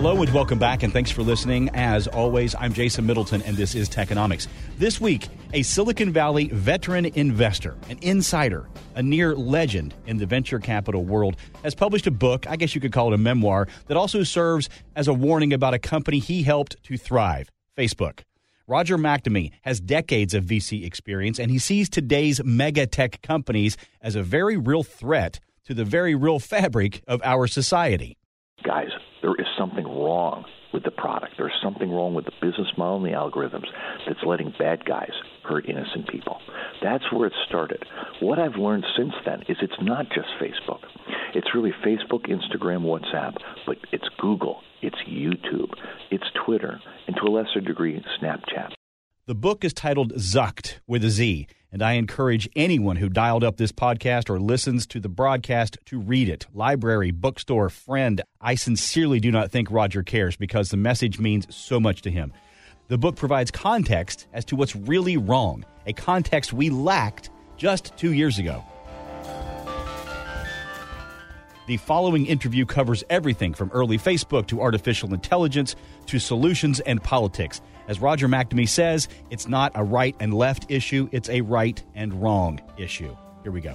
Hello and welcome back, and thanks for listening. As always, I'm Jason Middleton, and this is Techonomics. This week, a Silicon Valley veteran investor, an insider, a near legend in the venture capital world, has published a book, I guess you could call it a memoir, that also serves as a warning about a company he helped to thrive, Facebook. Roger McNamee has decades of VC experience, and he sees today's mega tech companies as a very real threat to the very real fabric of our society. Guys, there is something wrong with the product. There's something wrong with the business model and the algorithms that's letting bad guys hurt innocent people. That's where it started. What I've learned since then is it's not just Facebook. It's really Facebook, Instagram, WhatsApp, but it's Google, it's YouTube, it's Twitter, and to a lesser degree, Snapchat. The book is titled Zucked with a Z, and I encourage anyone who dialed up this podcast or listens to the broadcast to read it. Library, bookstore, friend. I sincerely do not think Roger cares because the message means so much to him. The book provides context as to what's really wrong, a context we lacked just 2 years ago. The following interview covers everything from early Facebook to artificial intelligence to solutions and politics. As Roger McNamee says, it's not a right and left issue, it's a right and wrong issue. Here we go.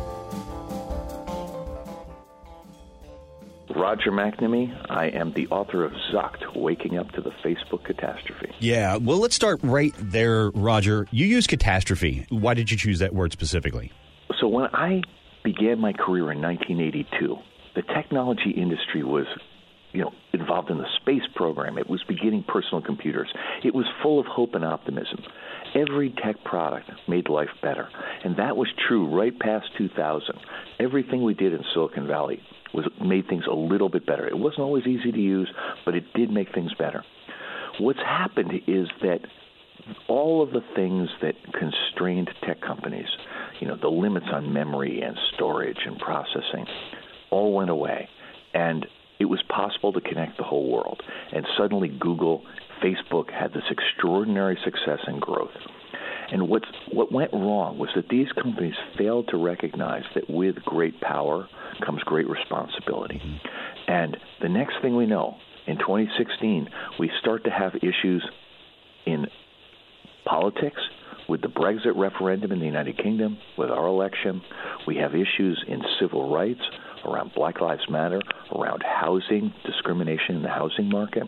Roger McNamee, I am the author of Zucked, Waking Up to the Facebook Catastrophe. Yeah, well, let's start right there, Roger. You use catastrophe. Why did you choose that word specifically? So when I began my career in 1982, the technology industry was involved in the space program. It was beginning personal computers. It was full of hope and optimism. Every tech product made life better, and that was true right past 2000. Everything we did in Silicon Valley made things a little bit better. It wasn't always easy to use, but it did make things better. What's happened is that all of the things that constrained tech companies, the limits on memory and storage and processing, all went away. And it was possible to connect the whole world. And suddenly Google, Facebook had this extraordinary success and growth. And what went wrong was that these companies failed to recognize that with great power comes great responsibility. And the next thing we know, in 2016, we start to have issues in politics, with the Brexit referendum in the United Kingdom, with our election. We have issues in civil rights, around Black Lives Matter, around housing, discrimination in the housing market.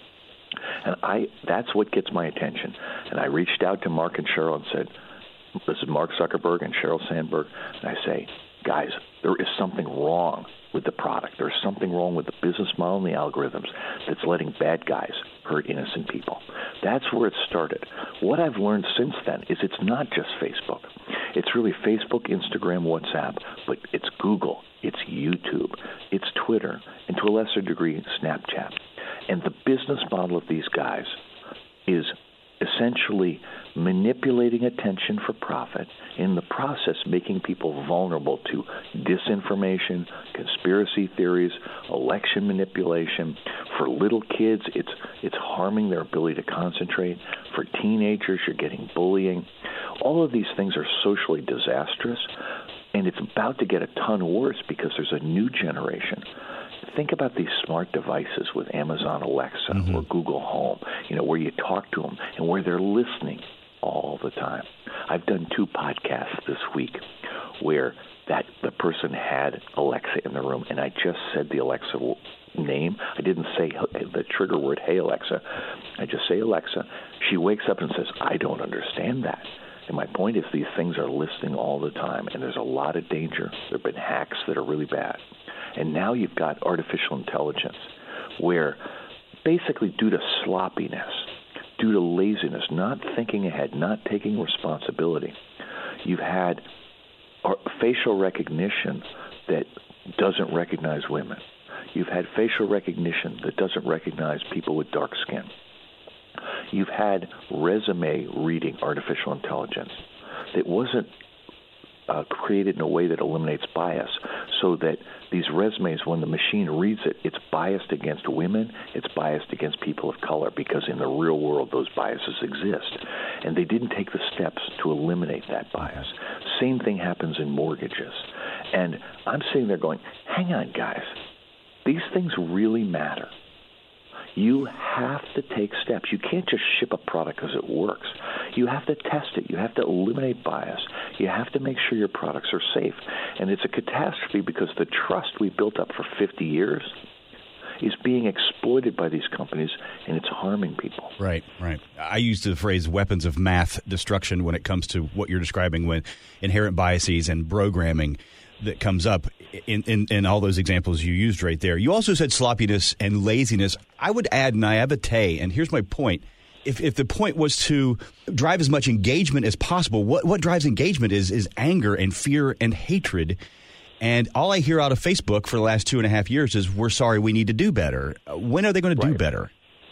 And that's what gets my attention. And I reached out to Mark and Sheryl and said, this is Mark Zuckerberg and Sheryl Sandberg, and I say, guys, there is something wrong with the product. There's something wrong with the business model and the algorithms that's letting bad guys hurt innocent people. That's where it started. What I've learned since then is it's not just Facebook. It's really Facebook, Instagram, WhatsApp, but it's Google, it's YouTube, it's Twitter, and to a lesser degree, Snapchat. And the business model of these guys is essentially manipulating attention for profit, in the process making people vulnerable to disinformation, conspiracy theories, election manipulation. For little kids, it's harming their ability to concentrate. For teenagers, you're getting bullying. All of these things are socially disastrous, and it's about to get a ton worse because there's a new generation. Think about these smart devices with Amazon Alexa or Google Home, where you talk to them and where they're listening all the time. I've done 2 podcasts this week where the person had Alexa in the room, and I just said the Alexa name. I didn't say the trigger word, hey, Alexa. I just say Alexa. She wakes up and says, I don't understand that. And my point is these things are listening all the time, and there's a lot of danger. There have been hacks that are really bad. And now you've got artificial intelligence where basically due to sloppiness, due to laziness, not thinking ahead, not taking responsibility, you've had facial recognition that doesn't recognize women. You've had facial recognition that doesn't recognize people with dark skin. You've had resume reading artificial intelligence that wasn't created in a way that eliminates bias, so that these resumes, when the machine reads it, it's biased against women, it's biased against people of color, because in the real world those biases exist. And they didn't take the steps to eliminate that bias. Same thing happens in mortgages. And I'm sitting there going, hang on, guys. These things really matter. You have to take steps. You can't just ship a product because it works. You have to test it. You have to eliminate bias. You have to make sure your products are safe. And it's a catastrophe because the trust we built up for 50 years is being exploited by these companies, and it's harming people. Right. I use the phrase weapons of math destruction when it comes to what you're describing with inherent biases and programming that comes up in all those examples you used right there. You also said sloppiness and laziness. I would add naivete, and here's my point. If the point was to drive as much engagement as possible, what drives engagement is anger and fear and hatred. And all I hear out of Facebook for the last 2.5 years is, we're sorry, we need to do better. When are they going to do better?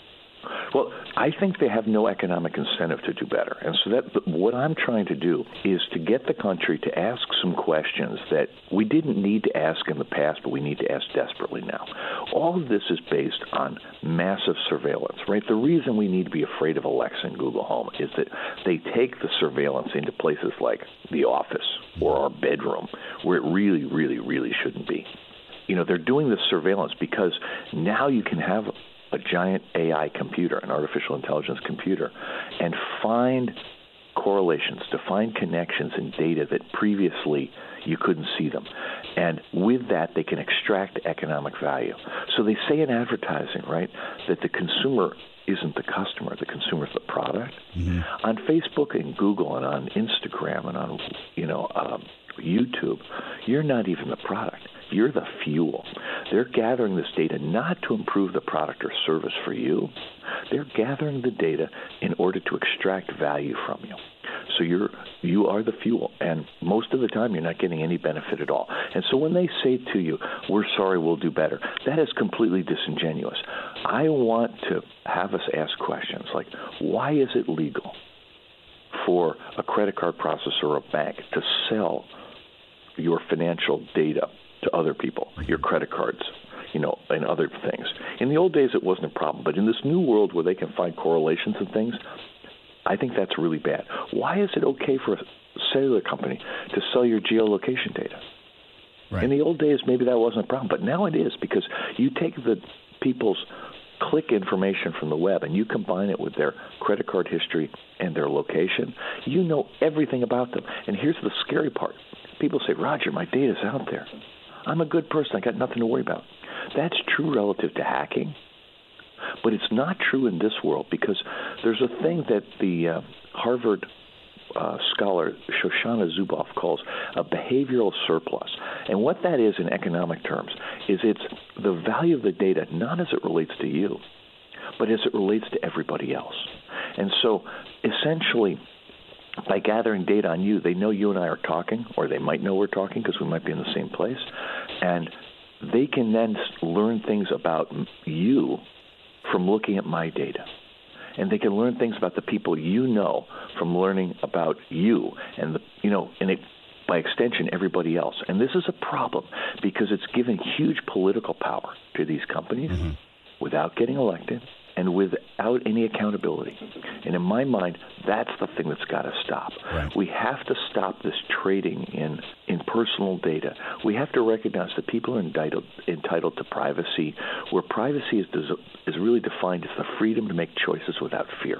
Well, I think they have no economic incentive to do better. And so what I'm trying to do is to get the country to ask some questions that we didn't need to ask in the past, but we need to ask desperately now. All of this is based on massive surveillance, right? The reason we need to be afraid of Alexa and Google Home is that they take the surveillance into places like the office or our bedroom, where it really, really, really shouldn't be. They're doing this surveillance because now you can have a giant AI computer, an artificial intelligence computer, and find correlations, to find connections in data that previously you couldn't see them. And with that, they can extract economic value. So they say in advertising, right, that the consumer isn't the customer, the consumer is the product. Mm-hmm. On Facebook and Google and on Instagram and on, YouTube, you're not even the product. You're the fuel. They're gathering this data not to improve the product or service for you. They're gathering the data in order to extract value from you. So you are the fuel, and most of the time you're not getting any benefit at all. And so when they say to you, we're sorry, we'll do better, that is completely disingenuous. I want to have us ask questions like, why is it legal for a credit card processor or a bank to sell your financial data to other people, your credit cards, and other things? In the old days, it wasn't a problem. But in this new world where they can find correlations and things, I think that's really bad. Why is it okay for a cellular company to sell your geolocation data? Right. In the old days, maybe that wasn't a problem. But now it is, because you take the people's click information from the web and you combine it with their credit card history and their location, you know everything about them. And here's the scary part. People say, Roger, my data's out there. I'm a good person. I got nothing to worry about. That's true relative to hacking, but it's not true in this world, because there's a thing that the Harvard scholar Shoshana Zuboff calls a behavioral surplus. And what that is in economic terms is it's the value of the data not as it relates to you, but as it relates to everybody else. And so essentially, by gathering data on you, they know you and I are talking, or they might know we're talking because we might be in the same place, and they can then learn things about you from looking at my data. And they can learn things about the people you know from learning about you, and by extension, everybody else. And this is a problem because it's given huge political power to these companies without getting elected and without any accountability. And in my mind, that's the thing that's got to stop. Right. We have to stop this trading in personal data. We have to recognize that people are entitled to privacy, where privacy is really defined as the freedom to make choices without fear.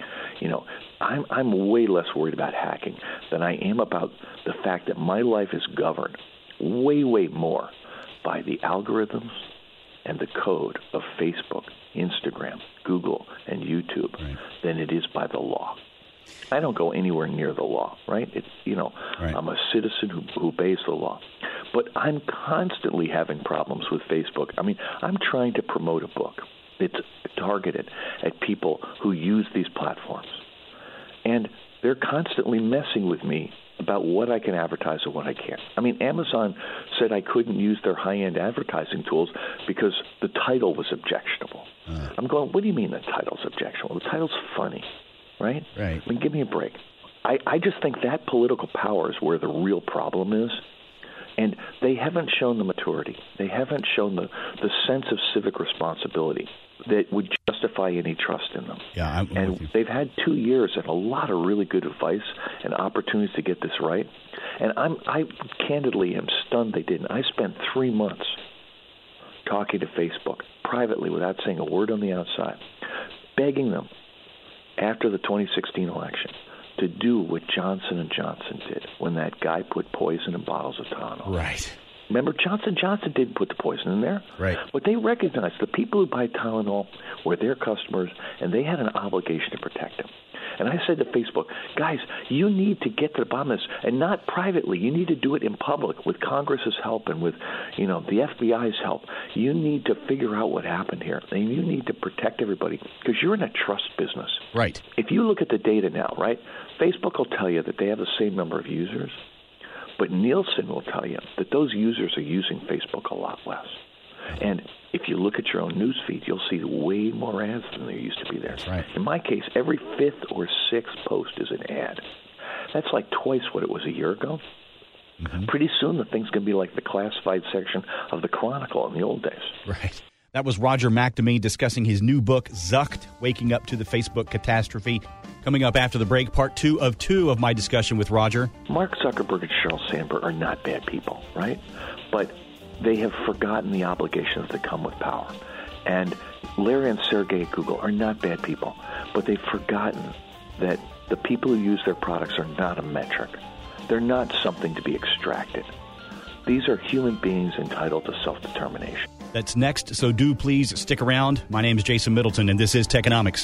I'm way less worried about hacking than I am about the fact that my life is governed way, way more by the algorithms and the code of Facebook, Instagram, Google, and YouTube than it is by the law. I don't go anywhere near the law, right? I'm a citizen who obeys the law. But I'm constantly having problems with Facebook. I mean, I'm trying to promote a book that's targeted at people who use these platforms. And they're constantly messing with me about what I can advertise and what I can't. I mean, Amazon said I couldn't use their high-end advertising tools because the title was objectionable. I'm going, what do you mean the title's objectionable? The title's funny, right? I mean, give me a break. I just think that political power is where the real problem is. And they haven't shown the maturity. They haven't shown the sense of civic responsibility that would justify any trust in them. Yeah, and they've had 2 years and a lot of really good advice and opportunities to get this right. And I candidly am stunned they didn't. I spent 3 months talking to Facebook privately without saying a word on the outside, begging them after the 2016 election to do what Johnson & Johnson did when that guy put poison in bottles of Tylenol. Right. Remember, Johnson & Johnson didn't put the poison in there. Right. But they recognized the people who buy Tylenol were their customers, and they had an obligation to protect them. And I said to Facebook, guys, you need to get to the bottom of this, and not privately. You need to do it in public with Congress's help and with, the FBI's help. You need to figure out what happened here, and you need to protect everybody because you're in a trust business. Right. If you look at the data now, right, Facebook will tell you that they have the same number of users, but Nielsen will tell you that those users are using Facebook a lot less. And if you look at your own news feed, you'll see way more ads than there used to be there. That's right. In my case, every fifth or sixth post is an ad. That's like twice what it was a year ago. Mm-hmm. Pretty soon the thing's going to be like the classified section of the Chronicle in the old days. Right. That was Roger McNamee discussing his new book, Zucked, Waking Up to the Facebook Catastrophe. Coming up after the break, part 2 of my discussion with Roger. Mark Zuckerberg and Sheryl Sandberg are not bad people, right? But they have forgotten the obligations that come with power. And Larry and Sergey at Google are not bad people, but they've forgotten that the people who use their products are not a metric. They're not something to be extracted. These are human beings entitled to self-determination. That's next, so do please stick around. My name is Jason Middleton, and this is Techonomics.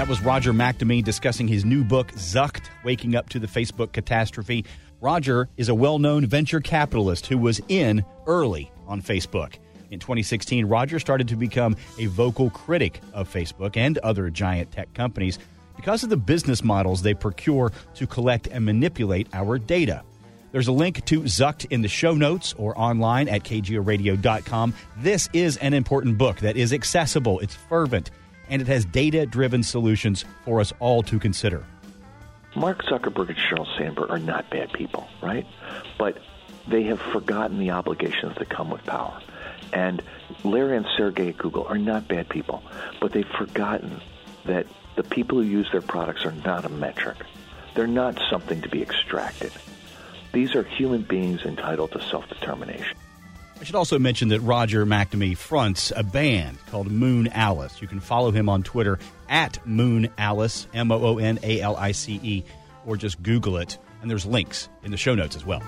That was Roger McNamee discussing his new book, Zucked, Waking Up to the Facebook Catastrophe. Roger is a well-known venture capitalist who was in early on Facebook. In 2016, Roger started to become a vocal critic of Facebook and other giant tech companies because of the business models they procure to collect and manipulate our data. There's a link to Zucked in the show notes or online at kgoradio.com. This is an important book that is accessible, it's fervent, and it has data-driven solutions for us all to consider. Mark Zuckerberg and Sheryl Sandberg are not bad people, right? But they have forgotten the obligations that come with power. And Larry and Sergey at Google are not bad people, but they've forgotten that the people who use their products are not a metric. They're not something to be extracted. These are human beings entitled to self-determination. I should also mention that Roger McNamee fronts a band called Moon Alice. You can follow him on Twitter at Moon Alice, MOONALICE, or just Google it, and there's links in the show notes as well.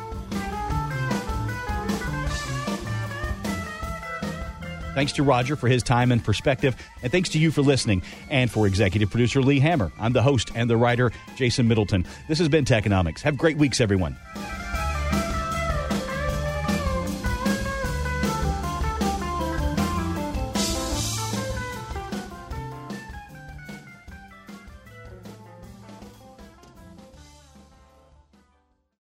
Thanks to Roger for his time and perspective, and thanks to you for listening. And for executive producer Lee Hammer, I'm the host and the writer, Jason Middleton. This has been Techonomics. Have great weeks, everyone.